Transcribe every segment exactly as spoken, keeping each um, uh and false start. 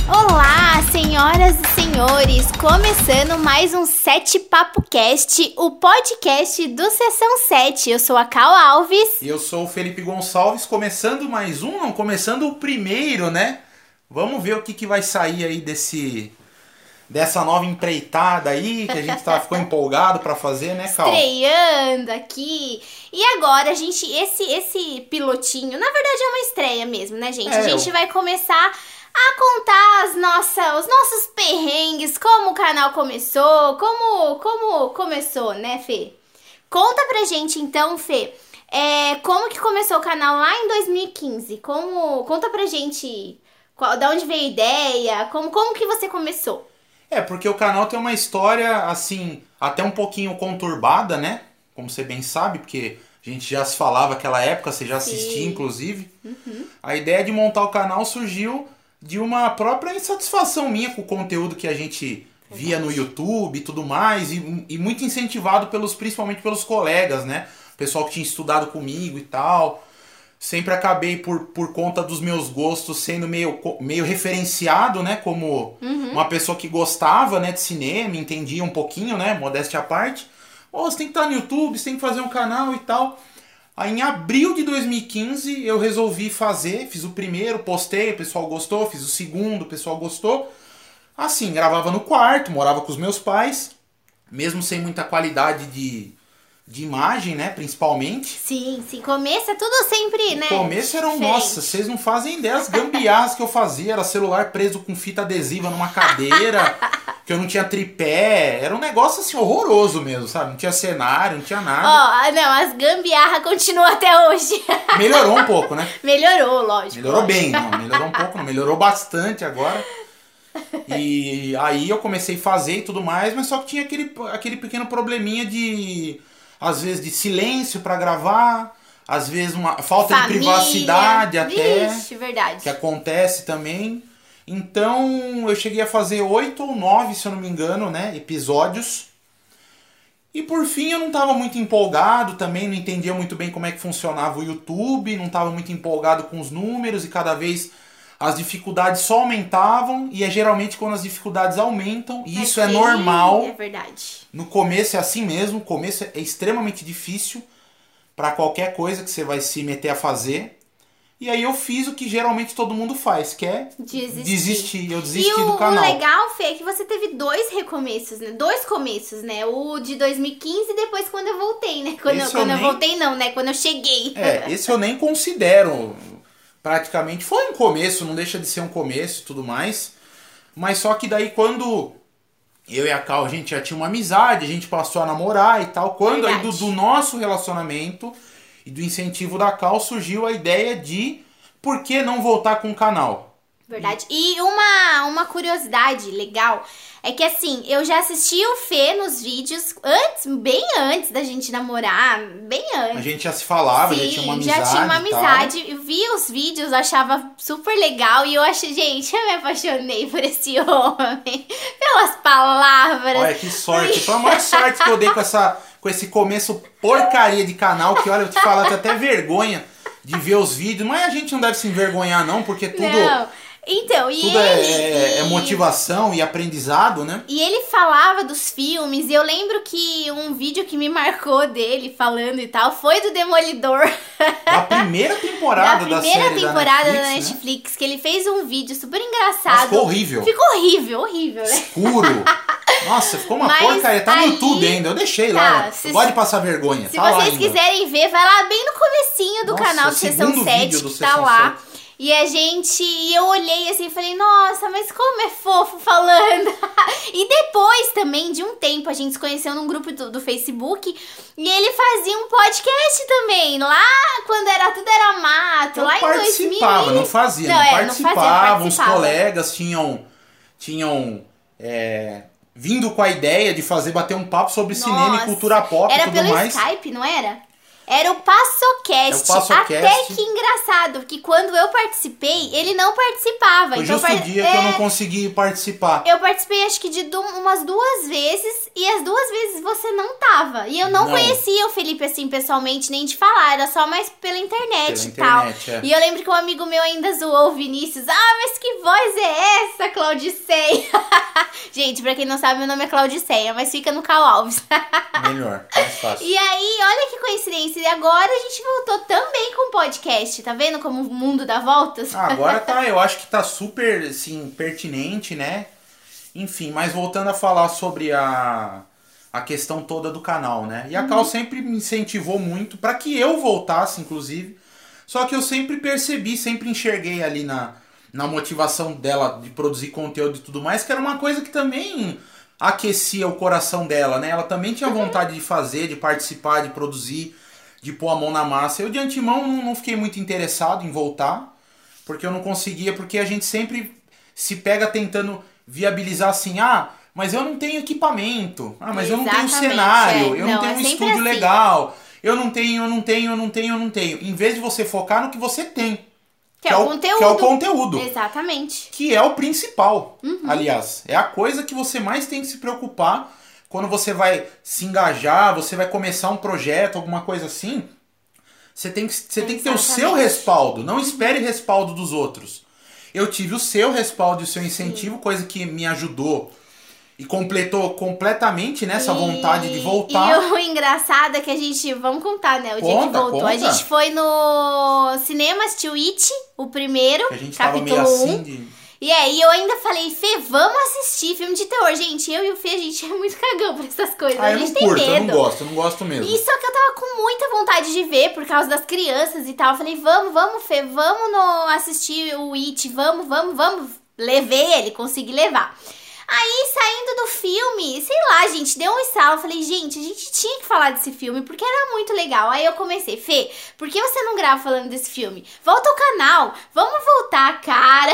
Olá, senhoras e senhores, começando mais um Sete Papo Cast, o podcast do Sessão sete. Eu sou a Cal Alves. E eu sou o Felipe Gonçalves, começando mais um, não, começando o primeiro, né? Vamos ver o que, que vai sair aí desse, dessa nova empreitada aí, que a gente tá, ficou empolgado pra fazer, né, Cal? Estreando aqui. E agora, a gente, esse, esse pilotinho, na verdade é uma estreia mesmo, né, gente? É, a gente eu... vai começar a contar as nossas, os nossos perrengues, como o canal começou, como, como começou, né, Fê? Conta pra gente então, Fê, é, como que começou o canal lá em dois mil e quinze? Como, conta pra gente qual, da onde veio a ideia, como, como que você começou? É, porque o canal tem uma história, assim, até um pouquinho conturbada, né? Como você bem sabe, porque a gente já se falava naquela época, você já assistia, Sim. inclusive. Uhum. A ideia de montar o canal surgiu de uma própria insatisfação minha com o conteúdo que a gente via no YouTube e tudo mais, e, e muito incentivado pelos, principalmente pelos colegas, né? O pessoal que tinha estudado comigo e tal. Sempre acabei, por, por conta dos meus gostos, sendo meio, meio referenciado, né? Como uhum. uma pessoa que gostava, né, de cinema, entendia um pouquinho, né? Modéstia à parte. Oh, você tem que estar no YouTube, você tem que fazer um canal e tal. Aí em abril de dois mil e quinze eu resolvi fazer, fiz o primeiro, postei, o pessoal gostou, fiz o segundo, o pessoal gostou. Assim, gravava no quarto, morava com os meus pais, mesmo sem muita qualidade de, de imagem, né, principalmente. Sim, sim, começo é tudo sempre, né? No começo eram, diferente. Nossa, vocês não fazem ideia as gambiarras que eu fazia, era celular preso com fita adesiva numa cadeira... que eu não tinha tripé, era um negócio assim horroroso mesmo, sabe? Não tinha cenário, não tinha nada. Ó, oh, não, as gambiarra continuam até hoje. Melhorou um pouco, né? Melhorou, lógico. Melhorou lógico. bem, não, melhorou um pouco, não, melhorou bastante agora. E aí eu comecei a fazer e tudo mais, mas só que tinha aquele, aquele pequeno probleminha de, às vezes, de silêncio pra gravar, às vezes uma falta Família. de privacidade até. Vixe, verdade. Que acontece também. Então eu cheguei a fazer oito ou nove, se eu não me engano, né, episódios. E por fim eu não estava muito empolgado também, não entendia muito bem como é que funcionava o YouTube, não estava muito empolgado com os números e cada vez as dificuldades só aumentavam. E é geralmente quando as dificuldades aumentam, e isso é normal. É verdade. No começo é assim mesmo, o começo é extremamente difícil para qualquer coisa que você vai se meter a fazer. E aí eu fiz o que geralmente todo mundo faz, que é desistir. desistir. Eu desisti e o, do canal. E o legal, Fê, é que você teve dois recomeços, né? Dois começos, né? O de dois mil e quinze e depois quando eu voltei, né? Quando, eu, quando eu, nem... eu voltei não, né? Quando eu cheguei. É, esse eu nem considero. Praticamente foi um começo, não deixa de ser um começo e tudo mais. Mas só que daí quando eu e a Cal, a gente já tinha uma amizade, a gente passou a namorar e tal. Quando Verdade. aí do, do nosso relacionamento... E do incentivo da Cal surgiu a ideia de por que não voltar com o canal. Verdade. E uma, uma curiosidade legal é que assim, eu já assisti o Fê nos vídeos antes, bem antes da gente namorar, bem antes. A gente já se falava, Sim, já tinha uma amizade. já tinha uma amizade. Eu vi os vídeos, achava super legal e eu achei, gente, eu me apaixonei por esse homem, pelas palavras. Olha que sorte, foi a maior sorte que eu dei com essa... com esse começo porcaria de canal, que olha, eu te falo, eu tenho até vergonha de ver os vídeos, mas a gente não deve se envergonhar não, porque tudo, não. Então, e tudo ele, é, e... é motivação e aprendizado, né? E ele falava dos filmes, e eu lembro que um vídeo que me marcou dele falando e tal, foi do Demolidor. Da primeira temporada da, da série Da primeira temporada da da Netflix, Netflix, né? que ele fez um vídeo super engraçado. Mas ficou horrível. Ficou horrível, horrível, né? Escuro. Nossa, ficou uma Mas porcaria. Tá no aí, YouTube ainda, eu deixei tá, lá. se, Eu gosto de passar vergonha. Se tá vocês lá quiserem ver, vai lá bem no comecinho do Nossa, canal do Sessão sete, que tá lá. sete. E a gente, e eu olhei assim e falei, nossa, mas como é fofo falando. E depois também, de um tempo, a gente se conheceu num grupo do, do Facebook e ele fazia um podcast também, lá quando era tudo era mato, eu lá em dois mil. participava, não fazia, não, não, é, participava, não fazia, participava. Uns colegas tinham, tinham é, vindo com a ideia de fazer, bater um papo sobre Nossa, cinema e cultura pop e era tudo pelo mais. Skype, não era? Era o PassoCast. É o PassoCast. Até que engraçado, que quando eu participei, ele não participava. Foi então, justo o dia é, que eu não consegui participar. Eu participei acho que de du- umas duas vezes, e as duas vezes você não tava. E eu não, Não. conhecia o Felipe assim pessoalmente, nem de falar, era só mais pela internet Pela e tal. internet, é. E eu lembro que um amigo meu ainda zoou o Vinícius. Ah, mas que voz é essa, Claudiceia? Gente, pra quem não sabe, meu nome é Claudiceia, mas fica no Cal Alves. Melhor, mais fácil. E aí, olha que coincidência. E agora a gente voltou também com o podcast. Tá vendo como o mundo dá voltas? Ah, agora tá, eu acho que tá super, assim, pertinente, né? Enfim, mas voltando a falar sobre a, a questão toda do canal, né? E a Cal sempre me incentivou muito para que eu voltasse, inclusive. Só que eu sempre percebi, sempre enxerguei ali na, na motivação dela de produzir conteúdo e tudo mais, que era uma coisa que também aquecia o coração dela, né? Ela também tinha vontade de fazer, de participar, de produzir, de pôr a mão na massa. Eu de antemão não fiquei muito interessado em voltar, porque eu não conseguia, porque a gente sempre se pega tentando viabilizar assim, ah, mas eu não tenho equipamento, ah, mas eu não tenho Exatamente, cenário, é. eu Não, não tenho é um sempre estúdio assim. legal, eu não tenho, eu não tenho, eu não tenho, eu não tenho. Em vez de você focar no que você tem. Que é o conteúdo. Que é o conteúdo. Exatamente. Que é o principal, Uhum. aliás. É a coisa que você mais tem que se preocupar quando você vai se engajar, você vai começar um projeto, alguma coisa assim. Você tem que, você tem que ter o seu Exatamente. respaldo. Não espere respaldo dos outros. Eu tive o seu respaldo e o seu incentivo, coisa que me ajudou e completou completamente nessa E- vontade de voltar. E o engraçado é que a gente, vamos contar, né? O dia que Conta, voltou. A conta. gente foi no cinema assistir o It, o primeiro, Que a gente tava capítulo meio um. assim de... E aí eu ainda falei, Fê, vamos assistir filme de terror. Gente, eu e o Fê, a gente é muito cagão pra essas coisas. Ah, a eu gente não tem curto, medo. eu não gosto, eu não gosto mesmo. E só que eu tava com muita vontade de ver por causa das crianças e tal. Eu falei, vamos, vamos, Fê, vamos no assistir o It, vamos, vamos, vamos. Levei ele, consegui levar. Aí, saindo do filme, sei lá, gente, deu um estalo. Eu falei, gente, a gente tinha que falar desse filme, porque era muito legal. Aí eu comecei, Fê, por que você não grava falando desse filme? Volta ao canal, vamos voltar, cara.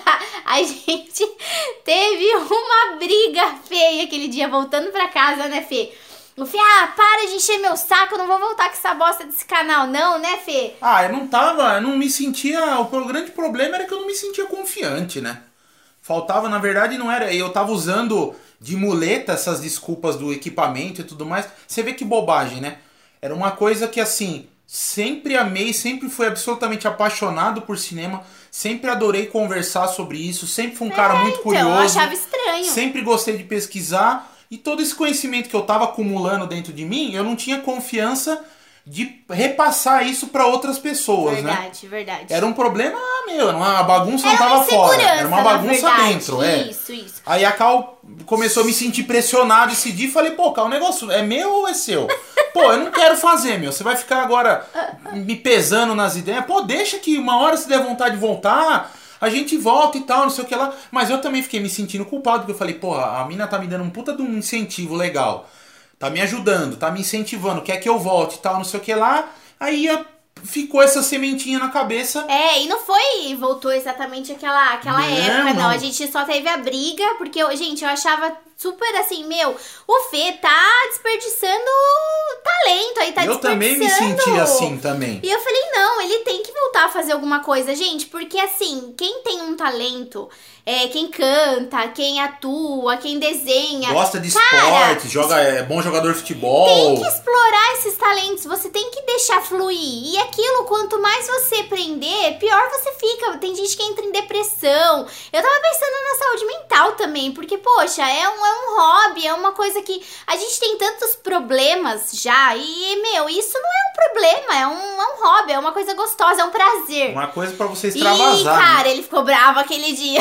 A gente teve uma briga feia aquele dia, voltando pra casa, né, Fê? O Fê, ah, para de encher meu saco, eu não vou voltar com essa bosta desse canal, não, né, Fê? Ah, eu não tava, eu não me sentia... O grande problema era que eu não me sentia confiante, né? Faltava, na verdade, não era... Eu tava usando de muleta essas desculpas do equipamento e tudo mais. Você vê que bobagem, né? Era uma coisa que, assim, sempre amei, sempre fui absolutamente apaixonado por cinema. Sempre adorei conversar sobre isso. Sempre fui um cara muito Então, eu curioso. achava estranho. Sempre gostei de pesquisar. E todo esse conhecimento que eu tava acumulando dentro de mim, eu não tinha confiança de repassar isso para outras pessoas, né? Verdade, verdade. Era um problema, meu, uma bagunça Era não uma tava fora. insegurança, Era uma na bagunça verdade. dentro, é. Isso, isso. Aí a Cal começou a me sentir pressionado esse dia e falei, pô, Cal, o negócio é meu ou é seu? Pô, eu não quero fazer, meu. Você vai ficar agora me pesando nas ideias. Pô, deixa que uma hora se der vontade de voltar, a gente volta e tal, não sei o que lá. Mas eu também fiquei me sentindo culpado, porque eu falei, pô, a mina tá me dando um puta de um incentivo legal. Tá me ajudando, tá me incentivando, quer que eu volte e tal, não sei o que lá. Aí ficou essa sementinha na cabeça. É, e não foi, voltou exatamente aquela, aquela Não, época, não. não. A gente só teve a briga, porque, eu, gente, eu achava super assim, meu, o Fê tá desperdiçando talento aí, tá Eu também me desperdiçando. senti assim também. E eu falei, não, ele tem que voltar a fazer alguma coisa, gente, porque assim, quem tem um talento, é, quem canta, quem atua, quem desenha... Gosta de cara, esporte, joga, é bom jogador de futebol. tem que explorar esses talentos, você tem que deixar fluir. E aquilo, quanto mais você prender, pior você fica. Tem gente que entra em depressão. Eu tava pensando na saúde mental também, porque, poxa, é um, é um hobby, é uma coisa que a gente tem tantos problemas já. E, meu, isso não é um problema, é um, é um hobby, é uma coisa gostosa, é um prazer. Uma coisa pra você E, extravasar. cara, né? ele ficou bravo aquele dia.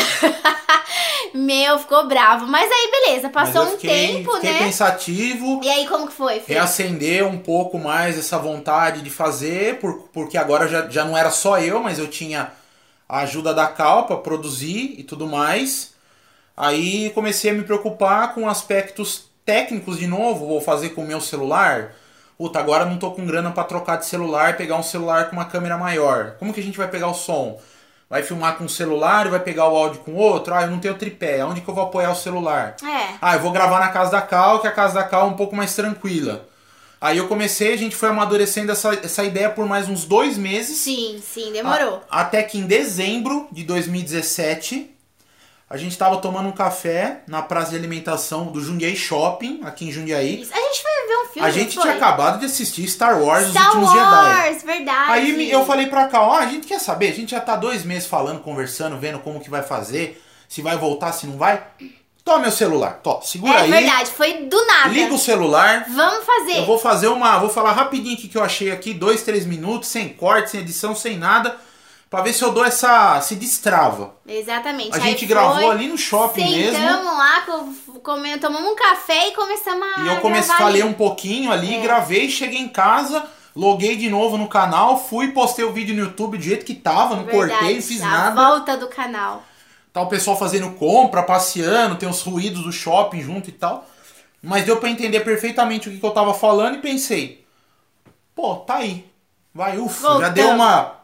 Meu, ficou bravo. Mas aí, beleza, Mas passou eu um fiquei, tempo, fiquei né? pensativo. E aí, como que foi, Fê? Reacender um pouco mais essa vontade de fazer, por, porque agora já, já não era só eu, mas eu tinha a ajuda da Cal pra produzir e tudo mais. Aí comecei a me preocupar com aspectos técnicos de novo. Vou fazer com o meu celular. Puta, agora não tô com grana pra trocar de celular, pegar um celular com uma câmera maior. Como que a gente vai pegar o som? Vai filmar com um celular e vai pegar o áudio com outro? Ah, eu não tenho tripé. Onde que eu vou apoiar o celular? É. Ah, eu vou gravar na casa da Cal, que a casa da Cal é um pouco mais tranquila. Aí eu comecei, a gente foi amadurecendo essa, essa ideia por mais uns dois meses. Sim, sim, demorou. A, até que em dezembro de dois mil e dezessete, a gente tava tomando um café na praça de alimentação do Jundiaí Shopping, aqui em Jundiaí. Isso. A gente foi ver um filme, A gente foi? tinha acabado de assistir Star Wars, Star Os Últimos Wars, Jedi. verdade. Aí eu falei pra Cal, ó, a gente quer saber, a gente já tá dois meses falando, conversando, vendo como que vai fazer, se vai voltar, se não vai. Toma meu celular, tó, segura É aí. verdade, foi do nada. Liga o celular. Vamos fazer. Eu vou fazer uma, vou falar rapidinho o que eu achei aqui, dois, três minutos, sem corte, sem edição, sem nada, pra ver se eu dou essa, se destrava. Exatamente. A Aí gente foi, gravou ali no shopping mesmo. Sentamos lá, com- comemos, tomamos um café e começamos a E eu comecei, gravar falei ali. um pouquinho ali, É. gravei, cheguei em casa, loguei de novo no canal, fui, postei o vídeo no YouTube do jeito que tava, não Verdade, cortei, não fiz a nada. volta do canal. Tá o pessoal fazendo compra, passeando, tem os ruídos do shopping junto e tal. Mas deu pra entender perfeitamente o que, que eu tava falando e pensei, pô, tá aí. Vai, ufa, já Voltamos. deu uma...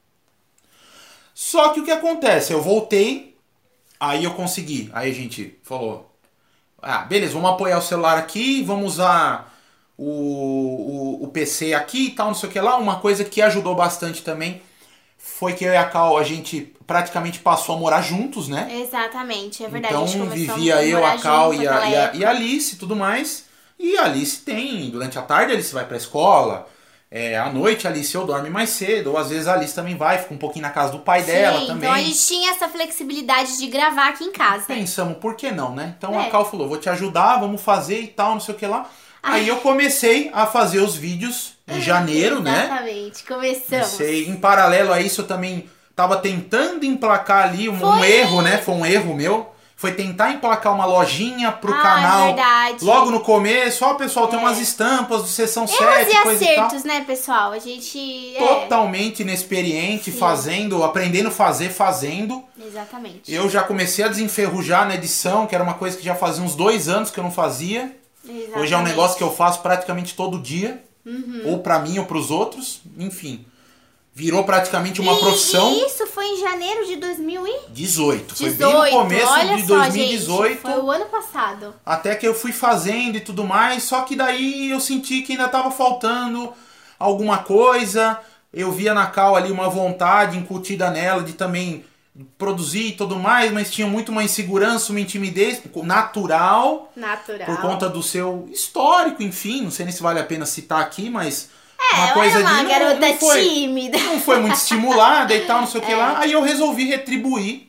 Só que o que acontece? Eu voltei, aí eu consegui. Aí a gente falou, ah, beleza, vamos apoiar o celular aqui, vamos usar o, o, o P C aqui e tal, não sei o que lá. Uma coisa que ajudou bastante também foi que eu e a Cal, a gente praticamente passou a morar juntos, né? Exatamente, é verdade. Então a gente começou vivia a eu, morar a Cal junto e a, naquela e, a, época. e a Alice e tudo mais. E a Alice tem, durante a tarde a Alice vai pra escola, é, à noite a Alice eu dorme mais cedo, ou às vezes a Alice também vai, fica um pouquinho na casa do pai dela Sim, também. então a gente tinha essa flexibilidade de gravar aqui em casa. Pensamos, por que não, né? Então É. a Cal falou, vou te ajudar, vamos fazer e tal, não sei o que lá. Aí eu comecei a fazer os vídeos em janeiro, né? Exatamente, começamos. Comecei, em paralelo a isso eu também tava tentando emplacar ali um, um Foi. erro, né? Foi um erro meu. Foi tentar emplacar uma lojinha pro Ah, canal. verdade. Logo no começo, ó, pessoal, tem É. umas estampas do Sessão Erros sete, e coisa e tal. acertos, né, pessoal? A gente... é, Totalmente inexperiente, Sim. fazendo, aprendendo a fazer, fazendo. Exatamente. Eu já comecei a desenferrujar na edição, que era uma coisa que já fazia uns dois anos que eu não fazia. Exatamente. Hoje é um negócio que eu faço praticamente todo dia. Uhum. Ou pra mim ou pros outros. Enfim. Virou praticamente uma E- profissão. E isso foi em janeiro de dois mil e dezoito. Foi dezoito. bem no começo Olha de só, dois mil e dezoito. gente, foi o ano passado. Até que eu fui fazendo e tudo mais. Só que daí eu senti que ainda tava faltando alguma coisa. Eu via na Cal ali uma vontade incutida nela de também produzir e tudo mais. Mas tinha muito uma insegurança, uma timidez natural. Natural. Por conta do seu histórico, enfim. Não sei nem se vale a pena citar aqui, mas... É, uma eu coisa era uma de não- garota não foi- tímida. não foi muito estimulada e tal, não sei o que É. lá. Aí eu resolvi retribuir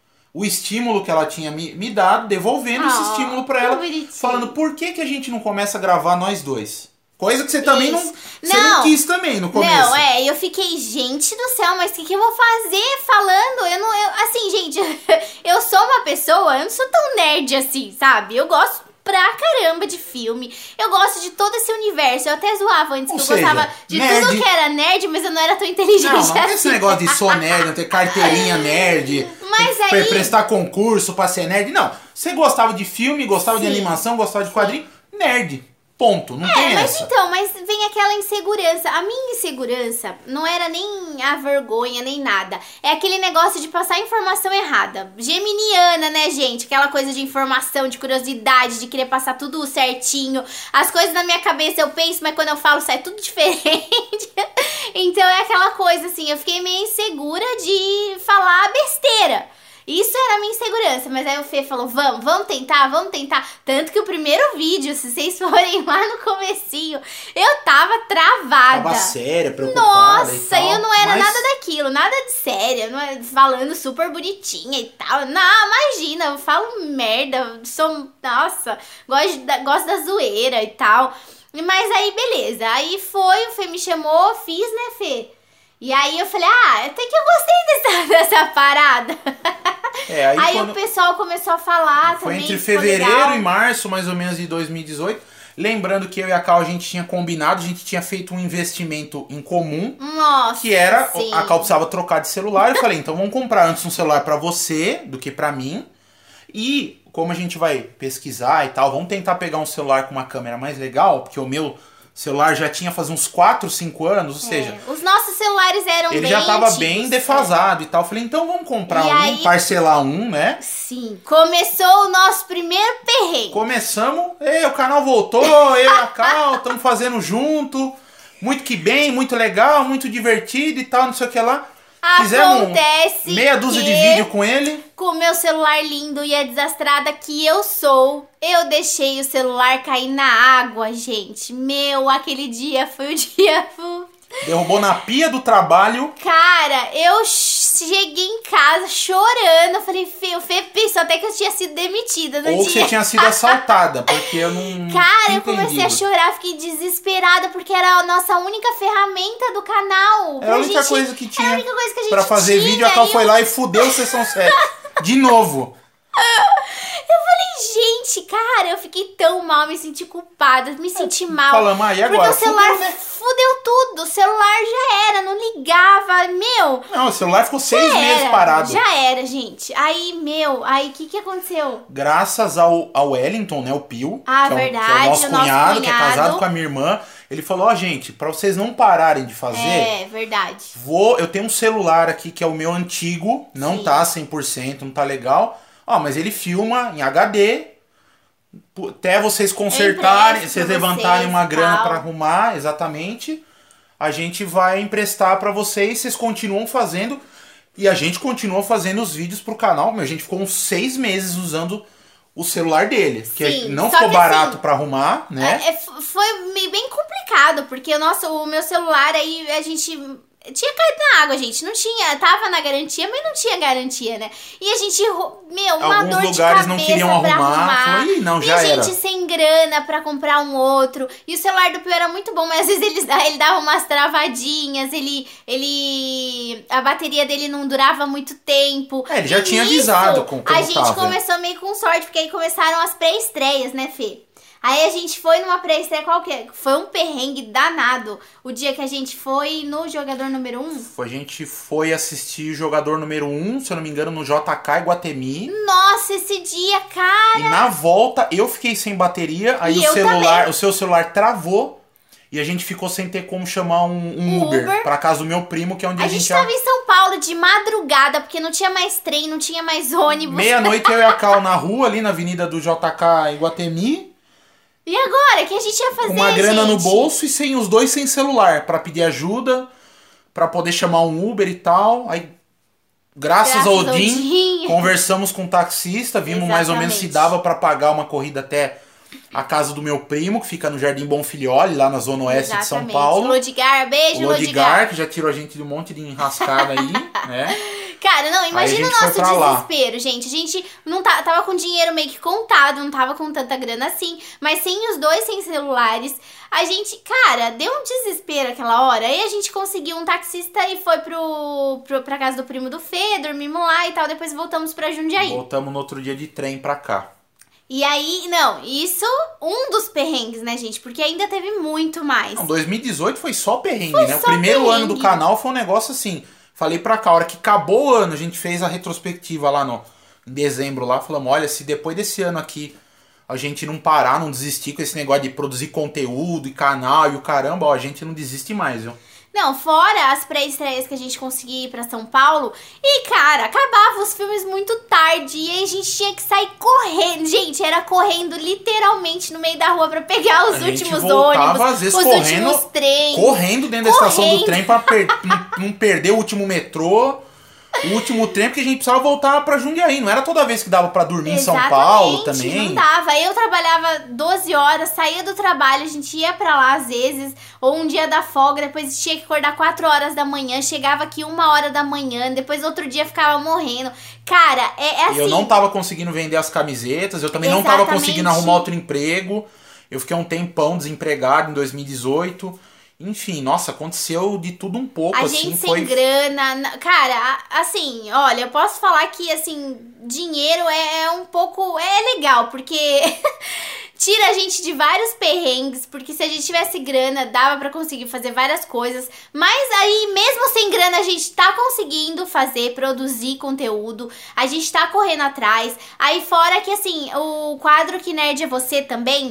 o estímulo que ela tinha me, me dado, devolvendo esse Ah, estímulo pra que ela, bonitinho. falando, por que, que a gente não começa a gravar nós dois? Coisa que você também não, Isso. você Não. não quis também no começo. Não, é, eu fiquei, gente do céu, mas o que, que eu vou fazer falando? Eu não, eu, assim, gente, eu sou uma pessoa, eu não sou tão nerd assim, sabe? Eu gosto pra caramba de filme, eu gosto de todo esse universo, eu até zoava antes Ou que eu seja, gostava de nerd. tudo que era nerd, mas eu não era tão inteligente Não, não tem assim. esse negócio de sou nerd, não ter carteirinha nerd, Mas pre- aí- prestar concurso pra ser nerd. Não, você gostava de filme, gostava de Sim. animação, gostava de quadrinho, nerd. Ponto, não tem É, mas essa. então, mas vem aquela insegurança. A minha insegurança não era nem a vergonha, nem nada. É aquele negócio de passar informação errada. Geminiana, né, gente? Aquela coisa de informação, de curiosidade, de querer passar tudo certinho. As coisas na minha cabeça eu penso, mas quando eu falo sai tudo diferente. Então é aquela coisa assim, eu fiquei meio insegura de falar besteira. Isso era a minha insegurança, mas aí o Fê falou, vamos, vamos tentar, vamos tentar. Tanto que o primeiro vídeo, se vocês forem lá no comecinho, eu tava travada. Tava séria, preocupada e Nossa, tal, eu não era mas- nada daquilo, nada de séria, não é- falando super bonitinha e tal. Não, imagina, eu falo merda, sou, nossa, gosto da, gosto da zoeira e tal. Mas aí, beleza, aí foi, o Fê me chamou, fiz, né, Fê? E aí eu falei, ah, até que eu gostei dessa, dessa parada. É, aí, Aí quando... o pessoal começou a falar Foi também. entre ficou fevereiro legal. e março, mais ou menos, de dois mil e dezoito. Lembrando que eu e a Cal, a gente tinha combinado, a gente tinha feito um investimento em comum, Nossa, que era, sim. a Cal precisava trocar de celular. Eu falei, então vamos comprar antes um celular pra você do que pra mim. E como a gente vai pesquisar e tal, vamos tentar pegar um celular com uma câmera mais legal, porque o meu celular já tinha faz uns quatro, cinco anos, ou É, seja... os nossos celulares eram Ele bem já tava antigos, bem defasado e tal. Eu falei, então vamos comprar E um, aí- parcelar um, né? Sim, começou o nosso primeiro perrengue. Começamos, ei, o canal voltou, eu e a Cal, estamos fazendo junto. Muito que bem, muito legal, muito divertido e tal, não sei o que lá. Fizemos Acontece meia dúzia que de vídeo com ele. com o meu celular lindo e a desastrada que eu sou, eu deixei o celular cair na água, gente. Meu, aquele dia foi o dia... Derrubou na pia do trabalho. Cara, eu cheguei em casa chorando. Eu falei, Fê, o Fê pensou até que eu tinha sido demitida no Ou que dia. você tinha sido assaltada, porque eu não. Cara, não eu comecei a entendi. chorar, fiquei desesperada, porque era a nossa única ferramenta do canal. Era a pra única gente- coisa que tinha Era a única coisa que a gente pra fazer tinha, vídeo. A Cal e foi eu- lá e fudeu sessão sete. De novo. Gente, cara, eu fiquei tão mal, me senti culpada, me senti mal. Falamos, ah, e agora? Porque o celular Fudeu, né? fudeu tudo, o celular já era, não ligava, meu. Não, o celular ficou seis já meses era, parado. Já era, gente. Aí, meu, aí o que que aconteceu? Graças ao, ao Wellington, né, o Pio. Ah, que é o, verdade, que é o nosso o nosso cunhado, que é cunhado. casado com a minha irmã. Ele falou, ó, gente, pra vocês não pararem de fazer, É, verdade. vou, eu tenho um celular aqui que é o meu antigo, não Sim. tá cem por cento, não tá legal. Ó, mas ele filma em H D, até vocês consertarem, empresto vocês pra levantarem vocês uma e grana tal. pra arrumar, exatamente. A gente vai emprestar pra vocês, vocês continuam fazendo. E a gente continua fazendo os vídeos pro canal. Meu, a gente ficou uns seis meses usando o celular dele. Que Sim, não só ficou que barato assim, pra arrumar, né? É, é, f- foi meio bem complicado, porque o nosso, o meu celular aí, a gente... Tinha caído na água, gente. Não tinha, tava na garantia, mas não tinha garantia, né? E a gente, ro- meu, uma Alguns dor de lugares cabeça não queriam pra arrumar. arrumar. Falou, "Ih, não, e já a era." gente sem grana pra comprar um outro. E o celular do Pio era muito bom, mas às vezes ele, ele dava umas travadinhas, ele, ele... A bateria dele não durava muito tempo. É, ele já E tinha nisso, avisado com como A gente tava. começou meio com sorte, porque aí começaram as pré-estreias, né, Fê? Aí a gente foi numa pré-estreia qualquer. Foi um perrengue danado. O dia que a gente foi no jogador número um. A gente foi assistir jogador número um, se eu não me engano, no J K Iguatemi. Nossa, esse dia, cara. E na volta eu fiquei sem bateria, aí E o eu celular, também. o seu celular travou e a gente ficou sem ter como chamar um, um Um Uber, Uber. pra casa do meu primo, que é onde a, A gente gente tava em São Paulo de madrugada, porque não tinha mais trem, não tinha mais ônibus. meia-noite eu e a Cal na rua, ali na avenida do J K Iguatemi, E agora? O que a gente ia fazer, com uma grana no gente? bolso e sem os dois sem celular, pra pedir ajuda, pra poder chamar um Uber e tal. Aí, graças, Graças ao ao Odin, Odin. conversamos com o taxista, vimos mais ou menos se Exatamente. dava pra pagar uma corrida até a casa do meu primo, que fica no Jardim Bonfilhole, lá na zona oeste de São Exatamente. Paulo. Lodigar, beijo, O Lodigar. Lodigar, que já tirou a gente de um monte de enrascada aí, né? Cara, não, a imagina o gente foi nosso pra lá. desespero, gente. A gente não tá, tava com dinheiro meio que contado, não tava com tanta grana assim, mas sem os dois sem celulares. A gente, cara, deu um desespero aquela hora. Aí a gente conseguiu um taxista e foi pro, pro, pra casa do primo do Fê, dormimos lá e tal. Depois voltamos pra Jundiaí. Voltamos no outro dia de trem pra cá. E aí, não, isso um dos perrengues, né, gente? Porque ainda teve muito mais. Não, dois mil e dezoito foi só perrengue, Foi né? O só primeiro perrengue. ano do canal foi um negócio assim. Falei pra cá, a hora que acabou o ano, a gente fez a retrospectiva lá no, em dezembro lá. Falamos, olha, se depois desse ano aqui a gente não parar, não desistir com esse negócio de produzir conteúdo e canal e o caramba, ó, a gente não desiste mais, viu? Não, fora as pré-estreias que a gente conseguia ir pra São Paulo. E, cara, acabava os filmes muito tarde. E aí a gente tinha que sair correndo. Gente, era correndo literalmente no meio da rua pra pegar os A gente últimos voltava, ônibus, às vezes, os correndo- últimos trens. Correndo dentro da estação do Correndo. trem pra per- não, não perder o último metrô, o último trem, porque a gente precisava voltar pra Jundiaí. Não era toda vez que dava pra dormir em São Paulo também. Não dava. Eu trabalhava doze horas, saía do trabalho, a gente ia pra lá às vezes, ou um dia da folga, depois tinha que acordar quatro horas da manhã, chegava aqui uma hora da manhã, depois outro dia ficava morrendo. Cara, é, é assim. Eu não tava conseguindo vender as camisetas, eu também não tava Exatamente. conseguindo arrumar outro emprego. Eu fiquei um tempão desempregado em dois mil e dezoito. Enfim, nossa, aconteceu de tudo um pouco, A assim, gente sem foi... grana. na- Cara, a- assim, olha, eu posso falar que, assim, dinheiro é, é um pouco. É legal, porque tira a gente de vários perrengues. Porque se a gente tivesse grana, dava pra conseguir fazer várias coisas. Mas aí, mesmo sem grana, a gente tá conseguindo fazer, produzir conteúdo. A gente tá correndo atrás. Aí, fora que, assim, o quadro Que Nerd é Você também.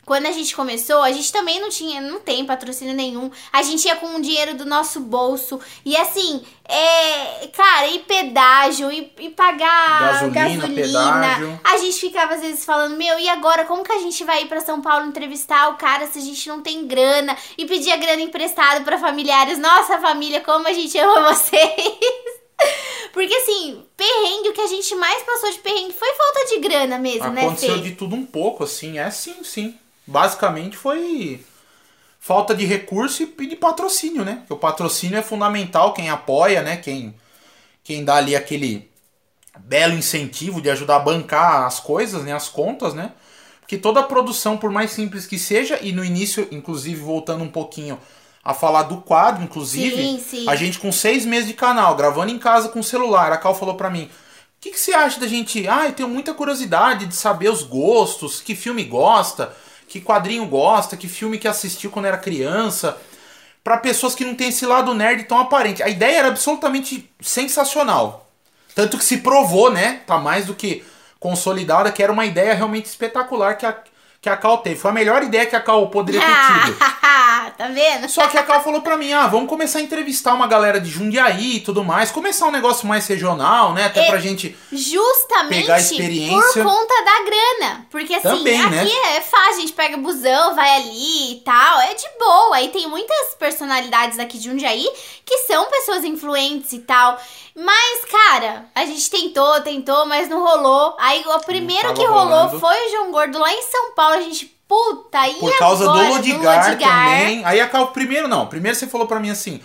quando a gente começou, a gente também não tinha, não tem patrocínio nenhum. A gente ia com o dinheiro do nosso bolso. E assim, é, cara, e pedágio, e, e pagar gasolina, gasolina. pedágio. A gente ficava às vezes falando, meu, e agora como que a gente vai ir pra São Paulo entrevistar o cara se a gente não tem grana? E pedir a grana emprestada pra familiares. Nossa, família, como a gente ama vocês. Porque assim, perrengue, o que a gente mais passou de perrengue foi falta de grana mesmo, Aconteceu né, Fê? Aconteceu de tudo um pouco, assim, é sim, sim. Basicamente foi falta de recurso e de patrocínio, né? Porque o patrocínio é fundamental, quem apoia, né? Quem, quem dá ali aquele belo incentivo de ajudar a bancar as coisas, né? As contas, né? Porque toda produção, por mais simples que seja, e no início, inclusive, voltando um pouquinho a falar do quadro, inclusive, sim, sim. a gente com seis meses de canal, gravando em casa com celular, a Cal falou pra mim, o que, que você acha da gente... Ah, eu tenho muita curiosidade de saber os gostos, que filme gosta, que quadrinho gosta, que filme que assistiu quando era criança, pra pessoas que não tem esse lado nerd tão aparente. A ideia era absolutamente sensacional. Tanto que se provou, né? Tá mais do que consolidada, que era uma ideia realmente espetacular que a, que a Cal teve. Foi a melhor ideia que a Cal poderia ter tido. Tá vendo? Só que a Cal falou pra mim, ah, vamos começar a entrevistar uma galera de Jundiaí e tudo mais, começar um negócio mais regional, né, até é, pra gente justamente pegar a experiência. Por conta da grana, porque assim, também, aqui né? é fácil, a gente pega busão, vai ali e tal, é de boa, aí tem muitas personalidades aqui de Jundiaí que são pessoas influentes e tal, mas, cara, a gente tentou, tentou, mas não rolou, aí o primeiro que rolou rolando. foi o João Gordo lá em São Paulo, a gente... Puta, e Por causa agora, do Lodigar, do Lodigar também. Aí a Cal, primeiro não. Primeiro você falou pra mim assim,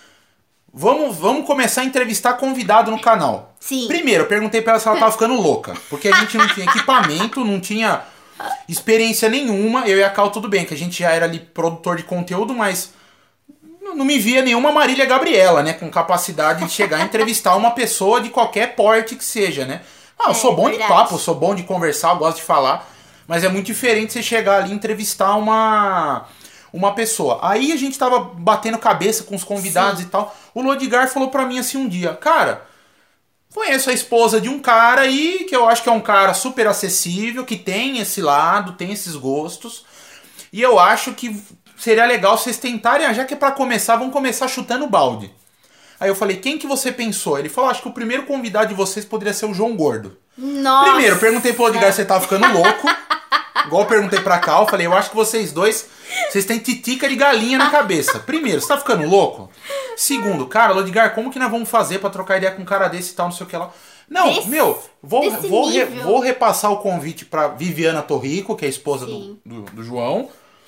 vamos, vamos começar a entrevistar convidado no canal. Sim. Primeiro, eu perguntei pra ela se ela tava ficando louca. Porque a gente não tinha equipamento, não tinha experiência nenhuma. Eu e a Cal, tudo bem, que a gente já era ali produtor de conteúdo, mas não me via nenhuma Marília Gabriela, né? Com capacidade de chegar a entrevistar uma pessoa de qualquer porte que seja, né? Ah, eu é, sou bom verdade. de papo, eu sou bom de conversar, eu gosto de falar. Mas é muito diferente você chegar ali e entrevistar uma, uma pessoa. Aí a gente tava batendo cabeça com os convidados Sim. e tal. O Lodigar falou pra mim assim um dia, cara, conheço a esposa de um cara aí, que eu acho que é um cara super acessível, que tem esse lado, tem esses gostos. E eu acho que seria legal vocês tentarem, já que é pra começar, vamos começar chutando balde. Aí eu falei, quem que você pensou? Ele falou, acho que o primeiro convidado de vocês poderia ser o João Gordo. Nossa. Primeiro, eu perguntei pro Lodigar se você tava ficando louco. Igual eu perguntei pra Cal, eu falei, eu acho que vocês dois, vocês têm titica de galinha na cabeça. Primeiro, você tá ficando louco? Segundo, cara, Lodigar, como que nós vamos fazer pra trocar ideia com um cara desse e tal, não sei o que lá? Não, desse, meu, vou, vou, re, nível. vou repassar o convite pra Viviana Torrico, que é a esposa do, do, do João.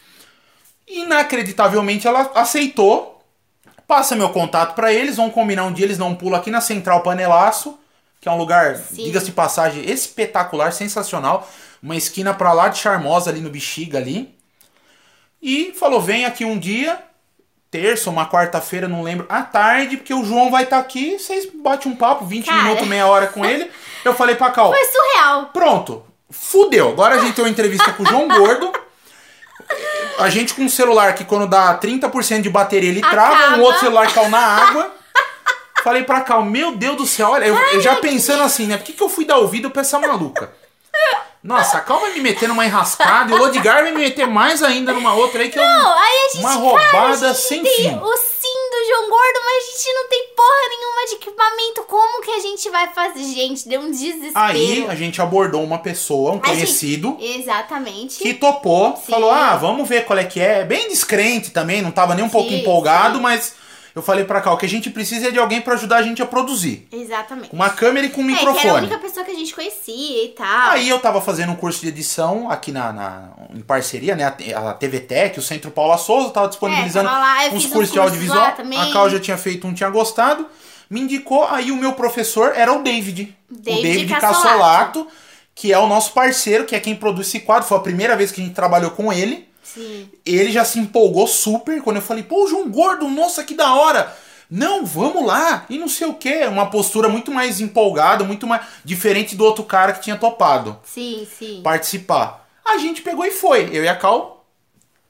Inacreditavelmente ela aceitou. Passa meu contato pra eles, vão combinar um dia, eles dão um pulo aqui na Central Panelaço, que é um lugar, diga-se de passagem, espetacular, sensacional. Uma esquina pra lá de Charmosa, ali no Bexiga, ali. E falou, vem aqui um dia, terça, uma quarta-feira, não lembro, à tarde, porque o João vai estar tá aqui, vocês batem um papo, vinte Cara. minutos, meia hora com ele. Eu falei pra Cal, foi surreal. Pronto, fudeu. Agora a gente tem uma entrevista com o João Gordo. A gente com um celular que quando dá trinta por cento de bateria ele Acaba. trava, um outro celular caiu na água. Falei pra Cal, meu Deus do céu, olha, eu, eu já pensando assim, né? Por que, que eu fui dar ouvido pra essa maluca? Nossa, a Cal vai me meter numa enrascada e o Lodigar vai me meter mais ainda numa outra aí que eu... Não, aí a gente, uma roubada cara, a gente sem tem fim. o sim do João Gordo, mas a gente não tem porra nenhuma de equipamento. Como que a gente vai fazer? Gente, deu um desespero. Aí a gente abordou uma pessoa, um A conhecido, gente- Exatamente. que topou, Sim. falou, ah, vamos ver qual é que é. Bem descrente também, não tava nem um pouco Sim, empolgado, sim. mas eu falei pra Cal, o que a gente precisa é de alguém pra ajudar a gente a produzir. Exatamente. Uma câmera e com um É, que era a microfone. única pessoa que a gente conhecia e tal. Aí eu tava fazendo um curso de edição aqui na, na em parceria, né? A a T V Tech, o Centro Paula Souza, tava disponibilizando É, tava lá, eu uns fiz uns cursos de cursos audiovisual. lá também. A Cal já tinha feito um, tinha gostado. Me indicou, aí o meu professor era o David. David o David Cassolato. Cassolato, que é o nosso parceiro, que é quem produz esse quadro. Foi a primeira vez que a gente trabalhou com ele. Sim. Ele já se empolgou super quando eu falei, pô, João Gordo, nossa, que da hora. Não, vamos lá, e não sei o que. Uma postura muito mais empolgada, muito mais diferente do outro cara que tinha topado Sim, sim. participar. A gente pegou e foi. Eu e a Cal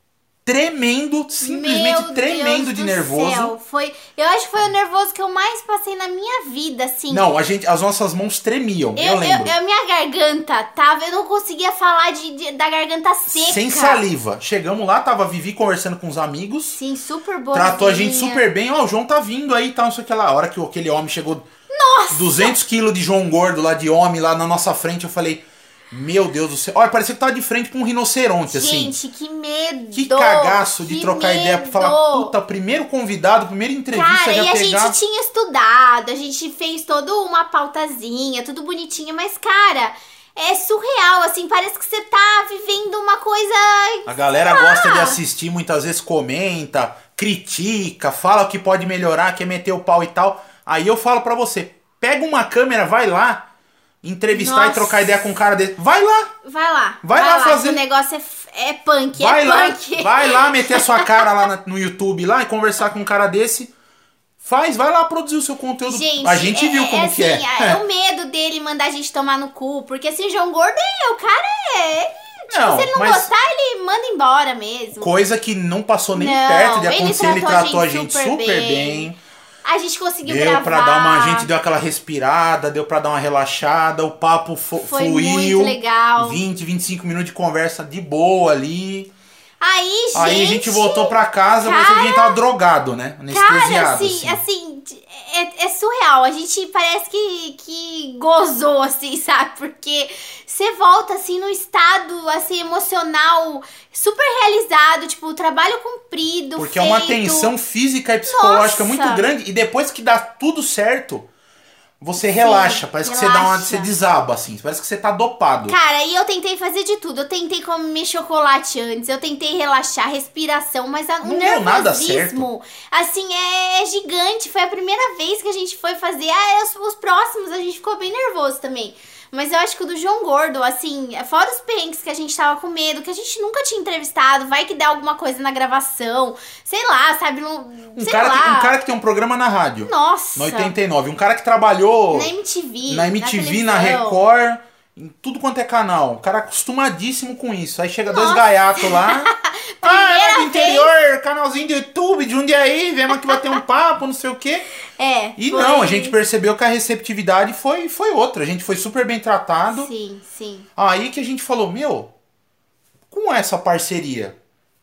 tremendo, simplesmente Meu tremendo Deus de do nervoso. Céu. Foi, eu acho que foi o nervoso que eu mais passei na minha vida, assim. Não, a gente, as nossas mãos tremiam, eu, Eu, lembro. eu, eu- minha garganta tava, eu não conseguia falar de, de- da garganta seca. Sem saliva. Chegamos lá, tava a Vivi conversando com os amigos. Sim, super boa. Tratou a gente super bem. Ó, o João tá vindo aí e tal, não sei o que lá. A hora que aquele homem chegou... Nossa! duzentos quilos de João Gordo lá, de homem, lá na nossa frente, eu falei... Meu Deus do céu. Olha, parecia que tava de frente com um rinoceronte, assim. Gente, que medo! Que cagaço de que trocar medo. ideia pra falar, puta, primeiro convidado, primeira entrevista, Cara, já e a pegar... gente tinha estudado, a gente fez toda uma pautazinha, tudo bonitinho, mas, cara, é surreal, assim, parece que você tá vivendo uma coisa... A galera Ah! gosta de assistir, muitas vezes comenta, critica, fala o que pode melhorar, quer meter o pau e tal. Aí eu falo pra você, pega uma câmera, vai lá, entrevistar Nossa. e trocar ideia com um cara desse. Vai lá! Vai lá, Vai lá fazer- que o negócio é, é punk, Vai é lá, punk. vai lá meter a sua cara lá na- no YouTube lá e conversar com um cara desse. Faz, vai lá produzir o seu conteúdo. Gente, a gente é, viu como é que é. assim, é o medo dele mandar a gente tomar no cu, porque assim, João Gordo é, o cara é... Tipo, Não, se ele não mas- gostar, ele manda embora mesmo. Coisa que não passou nem Não, perto de ele acontecer. Ele tratou a tratou a gente gente super super bem. bem. A gente conseguiu Deu gravar. pra dar uma. A gente deu aquela respirada, deu pra dar uma relaxada, o papo fo- Foi fluiu. muito legal. vinte, vinte e cinco minutos de conversa de boa ali. Aí, gente... Aí a gente voltou pra casa, cara- mas a gente tava drogado, né? Anestesiado. Cara, assim, assim, é, é surreal. A gente parece que, que gozou, assim, sabe? Porque você volta, assim, num estado, assim, emocional super realizado. Tipo, o trabalho cumprido, Porque é feito. uma tensão física e psicológica Nossa. muito grande. E depois que dá tudo certo, você relaxa. Parece que você dá uma. relaxa. Você desaba, assim. Parece que você tá dopado. Cara, e eu tentei fazer de tudo. Eu tentei comer chocolate antes, eu tentei relaxar, respiração, mas a, o Não deu nada nervosismo, assim, é, é gigante. Foi a primeira vez que a gente foi fazer. Ah, os, os próximos a gente ficou bem nervoso também. Mas eu acho que o do João Gordo, assim, fora os perrengues que a gente tava com medo, que a gente nunca tinha entrevistado, vai que der alguma coisa na gravação, sei lá, sabe? Não, Um sei cara, lá. que, um cara que tem um programa na rádio. Nossa. No oitenta e nove. Um cara que trabalhou Na M T V. na M T V, na, televisão. Record, em tudo quanto é canal. Um cara acostumadíssimo com isso. Aí chega dois Nossa. gaiatos lá. Ah, é do Primeira interior, canalzinho do YouTube, de Jundiaí, viemos aqui bater um papo, não sei o quê. É. E foi- não, a gente percebeu que a receptividade foi, foi outra. A gente foi super bem tratado. Sim, sim. Aí que a gente falou, meu, com essa parceria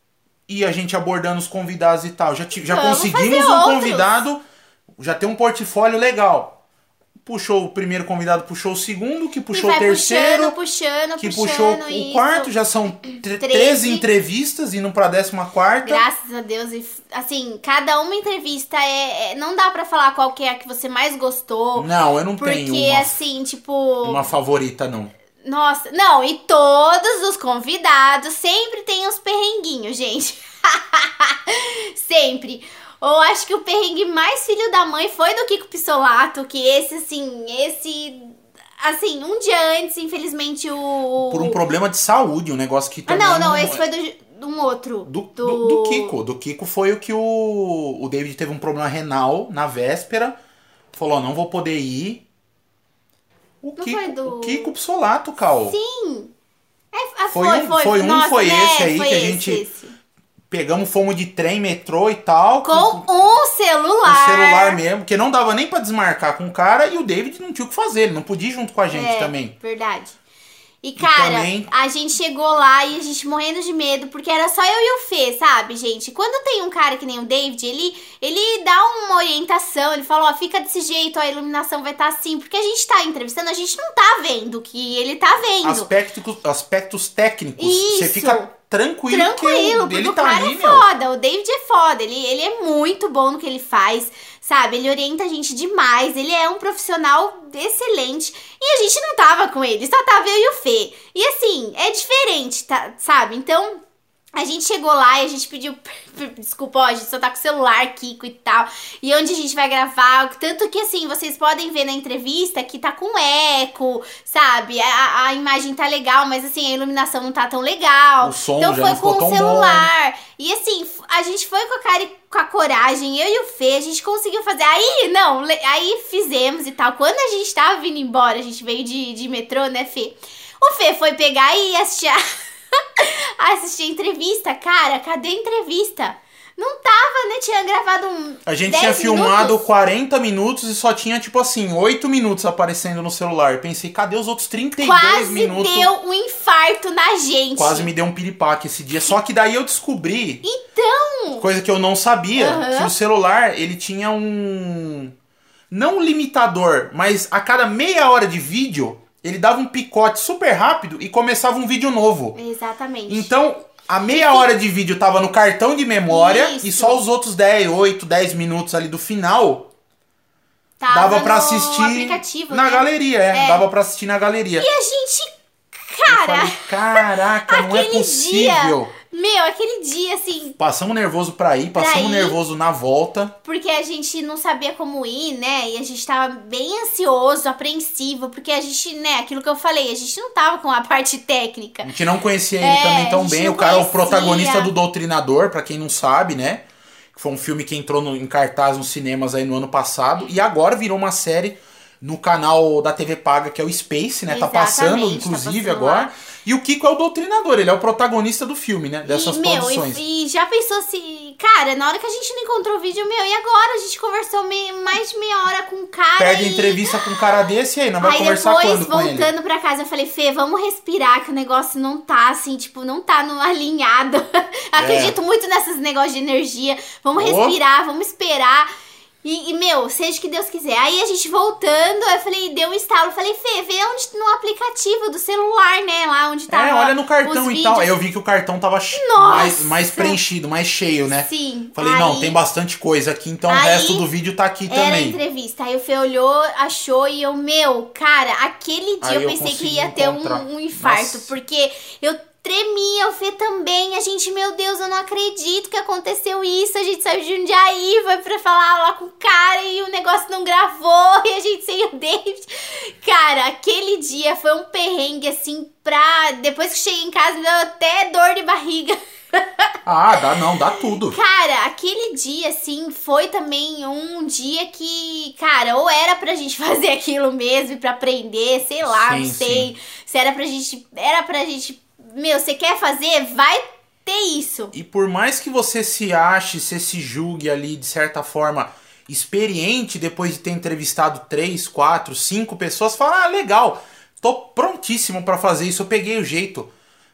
e a gente abordando os convidados e tal, já, ti- já Vamos conseguimos fazer um outros. convidado, já tem um portfólio legal. Puxou o primeiro convidado, puxou o segundo, que puxou e o vai terceiro, puxando, puxando, que puxando puxou o isso. quarto, já são tre- treze. treze entrevistas, indo pra décima quarta. Graças a Deus. E, assim, cada uma entrevista é, é- não dá pra falar qual que é a que você mais gostou. Não, eu não Porque, tenho uma, assim, tipo... uma favorita, não. Nossa, não, e todos os convidados sempre tem os perrenguinhos, gente. Sempre. Ou acho que o perrengue mais filho da mãe foi do Kiko Pissolato, que esse, assim, esse... Assim, um dia antes, infelizmente, o... Por um problema de saúde, um negócio que Ah, também... não, não, esse foi do, de um outro. Do, do... do Kiko. Do Kiko foi o que o, o David teve um problema renal na véspera. Falou, não vou poder ir. O Não Kiko, foi do- o Kiko Pissolato, Cal. Sim. É, ah, Foi foi, um- foi, foi um, Nossa, foi né? esse aí Foi que a esse, gente- esse. Pegamos, fomos de trem, metrô e tal. Com com, um celular. com celular mesmo, porque não dava nem pra desmarcar com o cara e o David não tinha o que fazer, ele não podia ir junto com a gente É, também. verdade. E, cara, também- a gente chegou lá e a gente morrendo de medo, porque era só eu e o Fê, sabe, gente? Quando tem um cara que nem o David, ele, ele dá uma orientação, ele fala, ó, fica desse jeito, ó, a iluminação vai estar assim, porque a gente tá entrevistando, a gente não tá vendo o que ele tá vendo. Aspectos, aspectos técnicos, você Isso. fica tranquilo, Tranquilo, que porque ele o tá cara ali, é meu. foda, o David é foda, ele, ele é muito bom no que ele faz, sabe? Ele orienta a gente demais, ele é um profissional excelente e a gente não tava com ele, só tava eu e o Fê. E assim, é diferente, tá, sabe? Então, a gente chegou lá e a gente pediu, desculpa, ó, a gente só tá com o celular, Kiko e tal, e onde a gente vai gravar, tanto que assim, vocês podem ver na entrevista que tá com eco, sabe? A, a imagem tá legal, mas assim, a iluminação não tá tão legal. O som então já foi não ficou com o tão celular. E assim, f- a gente foi com a cara e com a coragem, eu e o Fê, a gente conseguiu fazer. Aí, não, le- aí fizemos e tal. Quando a gente tava vindo embora, a gente veio de, de metrô, né, Fê? O Fê foi pegar e assistir a, assistir a entrevista. Cara, cadê a entrevista? Não tava, né? Tinha gravado um. A gente tinha filmado minutos. quarenta minutos e só tinha, tipo assim, oito minutos aparecendo no celular. Eu pensei, cadê os outros trinta e dois Quase minutos? deu um infarto na gente. Quase me deu um piripaque esse dia. Só que daí eu descobri. Então. Coisa que eu não sabia. Uhum. Que o celular, ele tinha um. Não um limitador, mas a cada meia hora de vídeo, ele dava um picote super rápido e começava um vídeo novo. Exatamente. Então. A meia hora de vídeo tava no cartão de memória. Isso. E só os outros dez, oito, dez minutos ali do final tava dava pra no assistir aplicativo, na né? galeria, é. É. Dava pra assistir na galeria. E a gente, Eu cara, falei, caraca, não é aquele possível. dia, meu, aquele dia, assim, Passamos nervoso pra ir, passamos ir. nervoso na volta. porque a gente não sabia como ir, né? E a gente tava bem ansioso, apreensivo, porque a gente, né, aquilo que eu falei, a gente não tava com a parte técnica. A gente não conhecia ele É, também a tão gente bem. não O cara é o conhecia. protagonista do Doutrinador, pra quem não sabe, né? Que foi um filme que entrou no, em cartaz nos cinemas aí no ano passado. E agora virou uma série no canal da T V Paga, que é o Space, né? Tá passando, Exatamente, inclusive, tá passando agora. lá. E o Kiko é o Doutrinador, ele é o protagonista do filme, né? Dessas e, meu, produções. e, e já pensou se... Cara, na hora que a gente não encontrou o vídeo, meu, e agora? A gente conversou me, mais de meia hora com o cara Perde e... entrevista com um cara desse e aí, não vai Aí conversar depois, quando com ele? voltando pra casa, eu falei, Fê, vamos respirar, que o negócio não tá assim, tipo, não tá no alinhado. Acredito muito nesses negócios de energia. Vamos Oh. respirar, vamos esperar. E, e, meu, seja o que Deus quiser. Aí a gente voltando, eu falei, deu um estalo. Eu falei, Fê, vê onde, no aplicativo do celular, né? Lá onde tava É, olha no cartão os e tal. vídeos. Aí eu vi que o cartão tava che- Nossa! mais, mais preenchido, mais cheio, né? Sim. Falei, aí, não, tem bastante coisa aqui, então o aí resto do vídeo tá aqui Era a também. entrevista. Aí o Fê olhou, achou e eu, meu, cara, aquele dia Aí eu eu pensei que consegui ia ter encontrar. um, um infarto. Nossa. Porque eu tremia, o Fê também. A gente, meu Deus, eu não acredito que aconteceu isso. A gente saiu de Jundiaí, foi pra falar lá com o cara e o negócio não gravou. E a gente sem o David. Cara, aquele dia foi um perrengue, assim, pra... Depois que cheguei em casa, me deu até dor de barriga. Ah, dá não, dá tudo. Cara, aquele dia, assim, foi também um dia que, cara, ou era pra gente fazer aquilo mesmo, pra aprender, sei lá, Sim, não sei. sim. Se era pra gente, era pra gente, meu, você quer fazer? Vai ter isso. E por mais que você se ache, você se julgue ali, de certa forma, experiente, depois de ter entrevistado três, quatro, cinco pessoas, fala, ah, legal, tô prontíssimo pra fazer isso, eu peguei o jeito.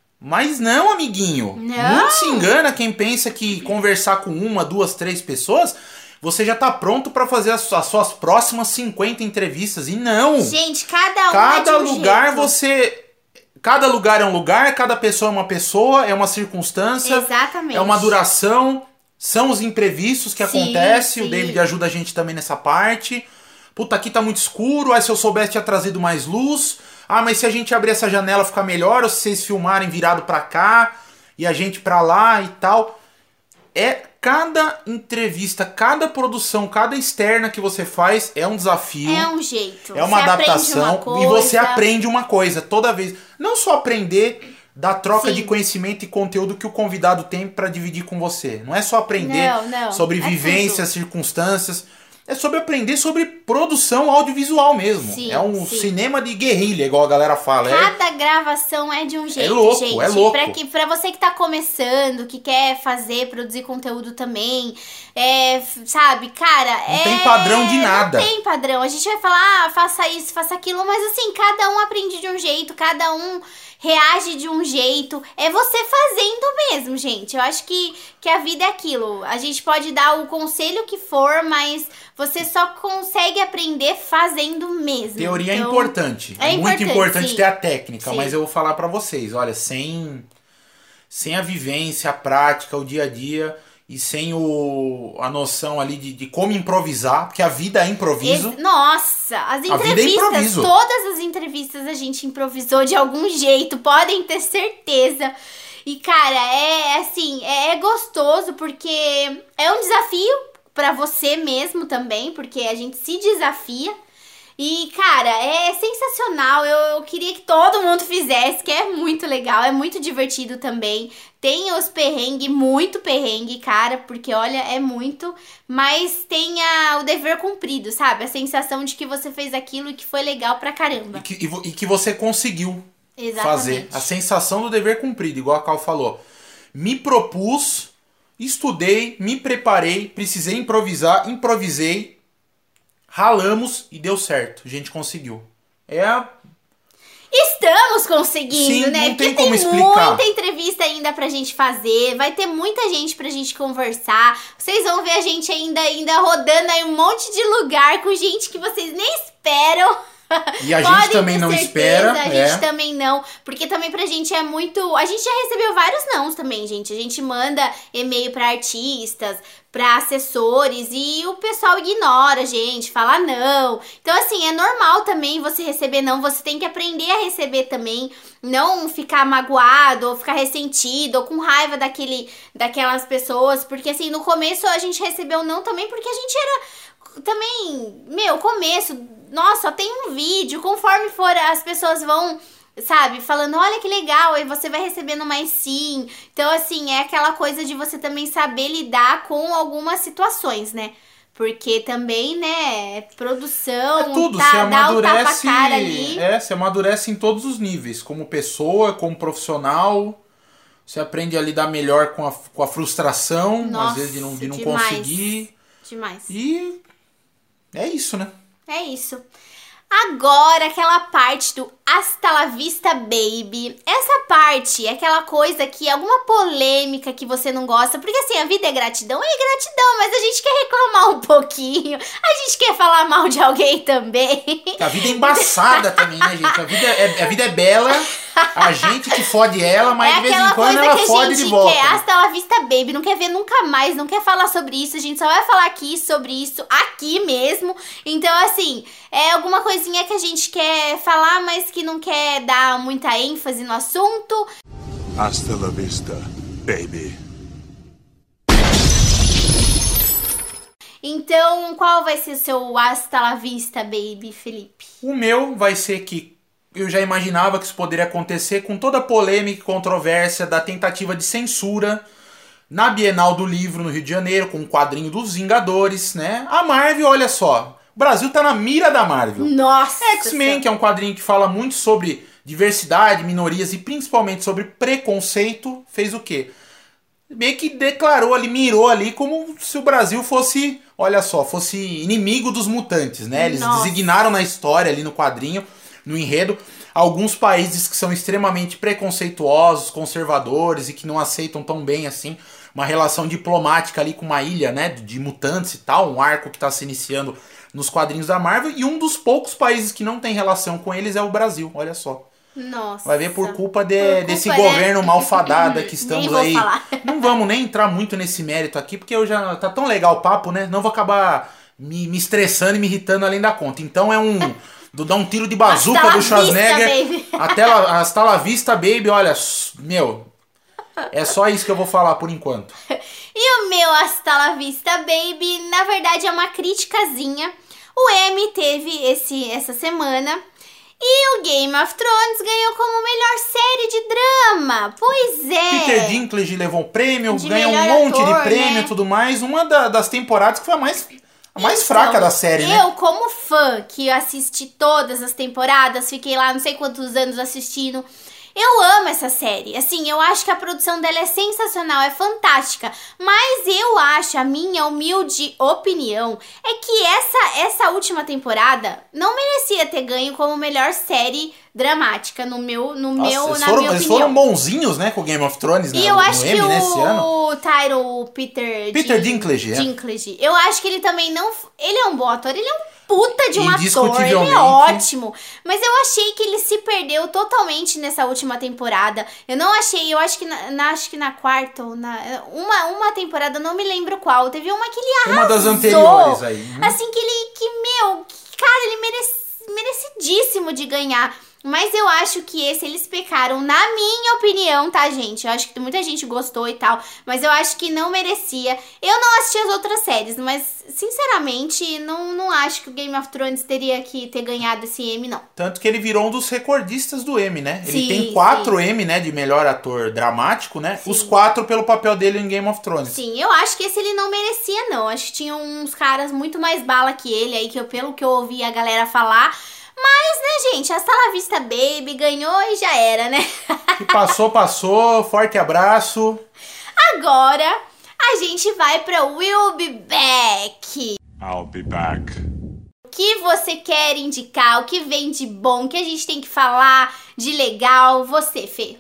Mas não, amiguinho. Não. Muito se engana quem pensa que conversar com uma, duas, três pessoas, você já tá pronto pra fazer as, as suas próximas cinquenta entrevistas. E não! Gente, cada um Cada é de um lugar jeito. você... Cada lugar é um lugar, cada pessoa é uma pessoa, é uma circunstância, Exatamente. é uma duração, são os imprevistos que Sim, acontecem, sim. o David ajuda a gente também nessa parte. Puta, aqui tá muito escuro, aí se eu soubesse tinha trazido mais luz. Ah, mas se a gente abrir essa janela ficar melhor, ou se vocês filmarem virado pra cá, e a gente pra lá e tal. É cada entrevista, cada produção, cada externa que você faz é um desafio. É um jeito. É uma Você aprende adaptação uma coisa. e você aprende uma coisa toda vez. Não só aprender da troca Sim. de conhecimento e conteúdo que o convidado tem para dividir com você. Não é só aprender Não, não, sobre é vivências, circunstâncias. É sobre aprender sobre produção audiovisual mesmo. Sim, é um sim. cinema de guerrilha, igual a galera fala. É, Cada gravação é de um jeito, louco, gente. é louco. Pra, que, pra você que tá começando, que quer fazer, produzir conteúdo também, é, f- sabe, cara... Não é, tem padrão de nada. Não tem padrão. A gente vai falar, ah, faça isso, faça aquilo, mas assim, cada um aprende de um jeito, cada um reage de um jeito. É você fazendo mesmo, gente. Eu acho que, que a vida é aquilo. A gente pode dar o conselho que for, mas você só consegue aprender fazendo mesmo. Teoria Então, é importante. é É, muito importante, importante sim. ter a técnica, Sim. mas eu vou falar pra vocês, olha, sem sem a vivência, a prática, o dia a dia e sem o, a noção ali de, de como improvisar, porque a vida é improviso. Ex- Nossa, as vida é entrevistas, improviso. todas as entrevistas a gente improvisou de algum jeito, podem ter certeza. E, cara, é assim, é, é gostoso porque é um desafio pra você mesmo também, porque a gente se desafia. E, cara, é sensacional. Eu, eu queria que todo mundo fizesse, que é muito legal, é muito divertido também. Tem os perrengue, muito perrengue, cara, porque olha, é muito, mas tem a, o dever cumprido, sabe? A sensação de que você fez aquilo e que foi legal pra caramba. E que, e vo- e que você conseguiu. Exatamente. fazer. A sensação do dever cumprido, igual a Cal falou. Me propus, estudei, me preparei, precisei improvisar, improvisei, ralamos e deu certo. A gente conseguiu. É a... Estamos conseguindo, Sim, né? não tem Porque como tem explicar. muita entrevista ainda pra gente fazer. Vai ter muita gente pra gente conversar. Vocês vão ver a gente ainda, ainda rodando aí um monte de lugar com gente que vocês nem esperam. E a Podem gente também ter não certeza, espera. A é. gente também não. Porque também pra gente é muito... A gente já recebeu vários nãos também, gente. A gente manda e-mail pra artistas, pra assessores, e o pessoal ignora a gente, fala não. Então, assim, é normal também você receber não. Você tem que aprender a receber também. Não ficar magoado, ou ficar ressentido, ou com raiva daquele, daquelas pessoas. Porque, assim, no começo a gente recebeu não também porque a gente era... Também, meu, começo... Nossa, só tem um vídeo, conforme for as pessoas vão, sabe, falando, olha que legal, aí você vai recebendo mais sim. Então, assim, é aquela coisa de você também saber lidar com algumas situações, né? Porque também, né, produção, É tudo, tá, você dá o amadurece, tapa-cara ali. é, você amadurece em todos os níveis, como pessoa, como profissional, você aprende a lidar melhor com a, com a frustração, Nossa, às vezes de não, de não demais, conseguir. Demais. E é isso, né? É isso. Agora, aquela parte do hasta la vista, baby. Essa parte é aquela coisa que, alguma polêmica que você não gosta. Porque assim, a vida é gratidão, é gratidão, mas a gente quer reclamar um pouquinho. A gente quer falar mal de alguém também. A vida é embaçada também, né, gente? A vida é, a vida é bela, a gente que fode ela, mas é de vez em aquela quando coisa ela que a fode gente de volta. quer, hasta la vista, baby. Não quer ver nunca mais, não quer falar sobre isso. A gente só vai falar aqui sobre isso, aqui mesmo. Então, assim, é alguma coisinha que a gente quer falar, mas que não quer dar muita ênfase no assunto. Hasta la vista, baby. Então, qual vai ser o seu hasta la vista, baby, Felipe? O meu vai ser que eu já imaginava que isso poderia acontecer com toda a polêmica e controvérsia da tentativa de censura na Bienal do Livro no Rio de Janeiro, com o quadrinho dos Vingadores, né? A Marvel, olha só, o Brasil tá na mira da Marvel. Nossa! X-Men, que é um quadrinho que fala muito sobre diversidade, minorias e principalmente sobre preconceito, fez o quê? Meio que declarou ali, mirou ali como se o Brasil fosse, olha só, fosse inimigo dos mutantes, né? Eles Nossa. designaram na história ali no quadrinho, no enredo, alguns países que são extremamente preconceituosos, conservadores e que não aceitam tão bem assim uma relação diplomática ali com uma ilha, né, de mutantes e tal, um arco que está se iniciando nos quadrinhos da Marvel, e um dos poucos países que não tem relação com eles é o Brasil, olha só. Nossa. Vai ver por culpa, de, Por culpa, desse né? governo malfadado que estamos Nem vou aí. falar. Não vamos nem entrar muito nesse mérito aqui, porque eu já tá tão legal o papo, né? Não vou acabar me, me estressando e me irritando além da conta. Então é um... do dar um tiro de bazuca Hasta la do Schwarzenegger. vista, baby. Até lá, hasta la vista, baby. Olha, meu... É só isso que eu vou falar por enquanto. E o meu hasta la vista, baby, na verdade é uma criticazinha. O Emmy teve esse, essa semana e o Game of Thrones ganhou como melhor série de drama. Pois é. Peter Dinklage levou o prêmio, De ganhou um melhor monte ator, de prêmio e né? tudo mais. Uma da- das temporadas que foi a mais, a mais Então, fraca da série, né? Eu, como fã que assisti todas as temporadas, fiquei lá não sei quantos anos assistindo. Eu amo essa série, assim, eu acho que a produção dela é sensacional, é fantástica, mas eu acho, a minha humilde opinião, é que essa, essa última temporada não merecia ter ganho como melhor série dramática, no meu, no Nossa, meu, eles na foram, minha eles opinião. foram bonzinhos, né, com o Game of Thrones, né, E eu no, acho no que Emmy, né, esse ano. o Tyro, o Peter... Peter Din- Dinklage, é. Dinklage, eu acho que ele também não... Ele é um bom ator, ele é um puta de um ator, ele Indiscutivelmente. é ótimo. Mas eu achei que ele se perdeu totalmente nessa última temporada. Eu não achei, eu acho que na, na- acho que na quarta ou na... Uma, uma temporada, não me lembro qual, teve uma que ele arrasou. Uma das anteriores aí. Uhum. Assim, que ele, que, meu, que, cara, ele merece, merecidíssimo de ganhar. Mas eu acho que esse eles pecaram, na minha opinião, tá, gente? Eu acho que muita gente gostou e tal, mas eu acho que não merecia. Eu não assisti as outras séries, mas, sinceramente, não, não acho que o Game of Thrones teria que ter ganhado esse Emmy, não. Tanto que ele virou um dos recordistas do Emmy, né? Ele Sim, tem quatro sim. Emmy, né, de melhor ator dramático, né? Sim. Os quatro pelo papel dele em Game of Thrones. Sim, eu acho que esse ele não merecia, não. Acho que tinha uns caras muito mais bala que ele aí, que eu, pelo que eu ouvi a galera falar. Mas, né, gente, hasta la vista, baby, ganhou e já era, né? E passou, passou. Forte abraço. Agora, a gente vai pra We'll Be Back. I'll be back. O que você quer indicar? O que vem de bom? O que a gente tem que falar de legal? Você, Fê?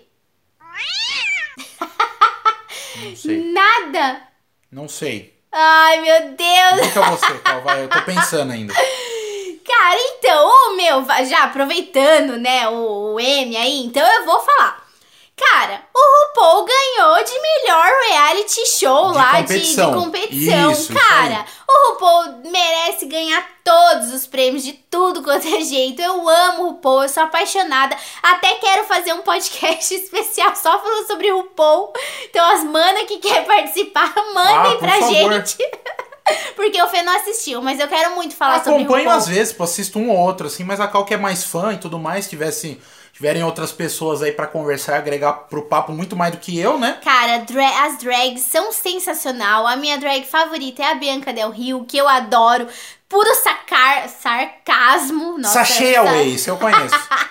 Não sei. Nada? Não sei. Ai, meu Deus. Indica você, qual vai? Eu tô pensando ainda. Cara, então, o meu, já aproveitando, né, o, o M aí, então eu vou falar. Cara, o RuPaul ganhou de melhor reality show De lá competição. De, de competição. Isso, Cara, isso aí. o RuPaul merece ganhar todos os prêmios de tudo quanto é jeito. Eu amo o RuPaul, eu sou apaixonada. Até quero fazer um podcast especial só falando sobre o RuPaul. Então as manas que querem participar, mandem Ah, por pra favor. gente. Porque o Fê não assistiu, mas eu quero muito falar sobre o Acompanho RuPaul. às vezes, pô, assisto um ou outro, assim, mas a Cal que é mais fã e tudo mais, tivesse, tiverem outras pessoas aí pra conversar e agregar pro papo muito mais do que eu, né? Cara, dra- as drags são sensacional. A minha drag favorita é a Bianca Del Rio, que eu adoro. Puro sacar, sarcasmo. Nossa, Sachê essa- Away, isso eu conheço.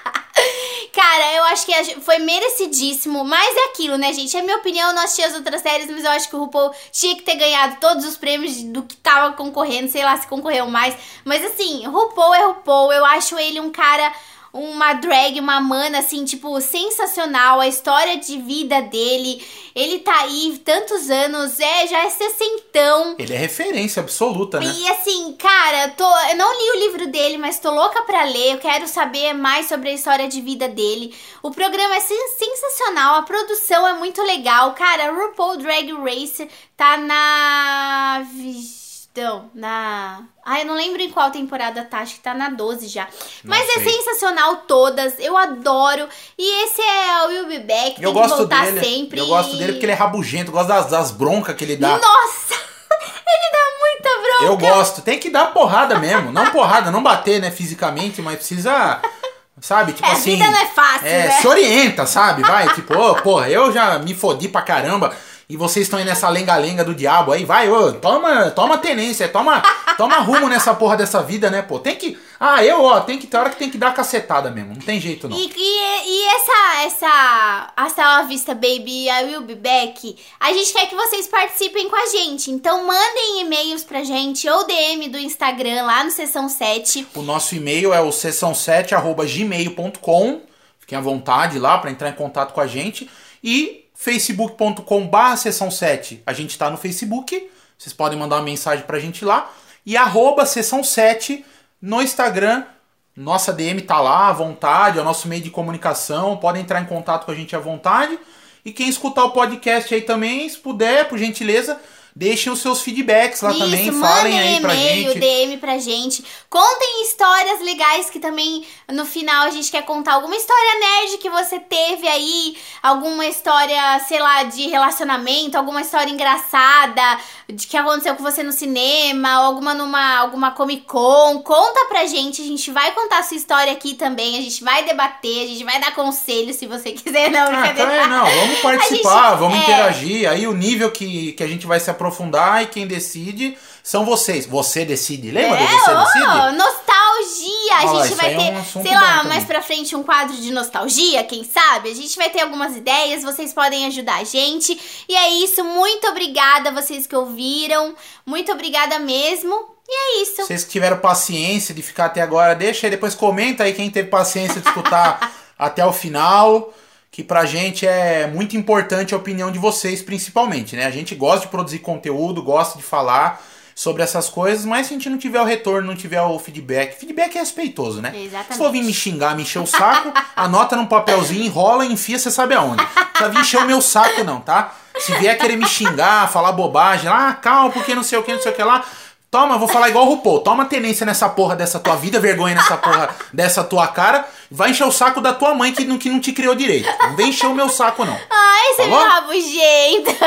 Cara, eu acho que a gen- foi merecidíssimo, mas é aquilo, né, gente? É minha opinião, eu não assisti as outras séries, mas eu acho que o RuPaul tinha que ter ganhado todos os prêmios do que tava concorrendo, sei lá se concorreu mais. Mas assim, RuPaul é RuPaul, eu acho ele um cara, uma drag, uma mana, assim, tipo, sensacional. A história de vida dele, ele tá aí tantos anos, é, já é sessentão. Ele é referência absoluta, né? E assim, cara, tô, eu não li o livro dele, mas tô louca pra ler. Eu quero saber mais sobre a história de vida dele. O programa é sen- sensacional, a produção é muito legal. Cara, RuPaul Drag Race tá na... vi- Não, na... Ai, eu não lembro em qual temporada tá, acho que tá na doze já. Mas é sei. sensacional todas, eu adoro. E esse é o Will Be Back, tem Eu que gosto voltar dele. sempre. Eu gosto dele porque ele é rabugento, eu gosto das, das broncas que ele dá. Nossa, ele dá muita bronca. Eu gosto. Tem que dar porrada mesmo. Não porrada, não bater, né, fisicamente, mas precisa, sabe, tipo É, a assim... vida não é fácil, é, né? se orienta, sabe? Vai, tipo, ô, porra, eu já me fodi pra caramba e vocês estão aí nessa lenga-lenga do diabo aí, vai, ô, toma, toma tenência, toma, toma rumo nessa porra dessa vida, né, pô? Tem que... Ah, eu, ó, tem que ter hora que tem que dar cacetada mesmo, não tem jeito não. E, e, e essa, essa Hasta la Vista, Baby, I Will Be Back, a gente quer que vocês participem com a gente. Então mandem e-mails pra gente ou D M do Instagram lá no Sessão sete. O nosso e-mail é o sessão sete arroba gmail ponto com. Fiquem à vontade lá para entrar em contato com a gente. E facebook ponto com barra sessão sete. A gente tá no Facebook. Vocês podem mandar uma mensagem pra gente lá. E arroba sessão sete no Instagram. Nossa D M tá lá à vontade. É o nosso meio de comunicação. Podem entrar em contato com a gente à vontade. E quem escutar o podcast aí também, se puder, por gentileza, deixem os seus feedbacks lá Isso, também. Falem mandem aí pra e-mail, gente. D M pra gente. Contem histórias legais que também no final a gente quer contar alguma história nerd que você teve aí, alguma história, sei lá, de relacionamento, alguma história engraçada de que aconteceu com você no cinema, ou alguma numa alguma Comic Con. Conta pra gente, a gente vai contar a sua história aqui também, a gente vai debater, a gente vai dar conselho se você quiser, não, Ah, brincadeira. tá, é, não, vamos participar, gente- vamos é. interagir. Aí o nível que, que a gente vai se aprofundar e quem decide são vocês. Você decide, lembra do É, Você ô, Decide? nostalgia! A Olha, gente isso vai aí é ter, um assunto sei bom lá, também. mais pra frente um quadro de nostalgia, quem sabe? A gente vai ter algumas ideias, vocês podem ajudar a gente. E é isso, muito obrigada vocês que ouviram. Muito obrigada mesmo. E é isso. Vocês que tiveram paciência de ficar até agora, deixa aí, depois comenta aí quem teve paciência de escutar até o final. Que pra gente é muito importante a opinião de vocês, principalmente, né? A gente gosta de produzir conteúdo, gosta de falar sobre essas coisas, mas se a gente não tiver o retorno, não tiver o feedback, feedback é respeitoso, né? Exatamente. Se for vir me xingar, me encher o saco, anota num papelzinho, enrola e enfia, você sabe aonde. Não precisa vir encher o meu saco não, tá? Se vier querer me xingar, falar bobagem, ah, calma, porque não sei o que, não sei o que lá, toma, vou falar igual o RuPaul, toma tenência nessa porra dessa tua vida, vergonha nessa porra dessa tua cara, vai encher o saco da tua mãe que não, que não te criou direito. Não vem encher o meu saco não. Ai, você Falou? me rabugento.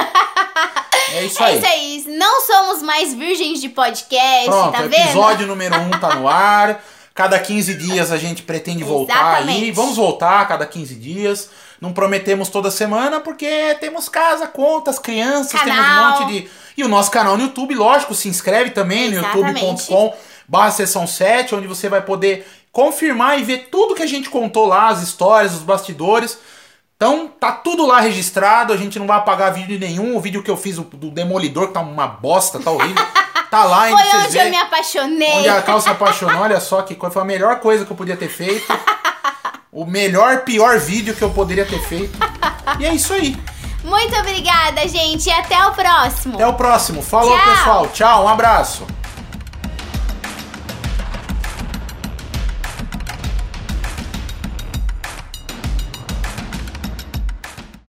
É isso É aí. isso aí. Não somos mais virgens de podcast, Pronto, tá vendo? episódio número um tá no ar. Cada quinze dias a gente pretende voltar aí. Exatamente. Vamos voltar a cada quinze dias. Não prometemos toda semana porque temos casa, contas, crianças, temos um Canal. monte de... E o nosso canal no YouTube, lógico, se inscreve também no Exatamente. youtube ponto com barra sessão sete, onde você vai poder confirmar e ver tudo que a gente contou lá, as histórias, os bastidores. Então, tá tudo lá registrado, a gente não vai apagar vídeo nenhum. O vídeo que eu fiz do Demolidor, que tá uma bosta, tá horrível, tá lá ainda. Foi onde eu me apaixonei. Onde a Cal se apaixonou, olha só que coisa, foi a melhor coisa que eu podia ter feito. O melhor, pior vídeo que eu poderia ter feito. E é isso aí. Muito obrigada, gente, e até o próximo. Até o próximo. Falou, Tchau. pessoal. Tchau, um abraço.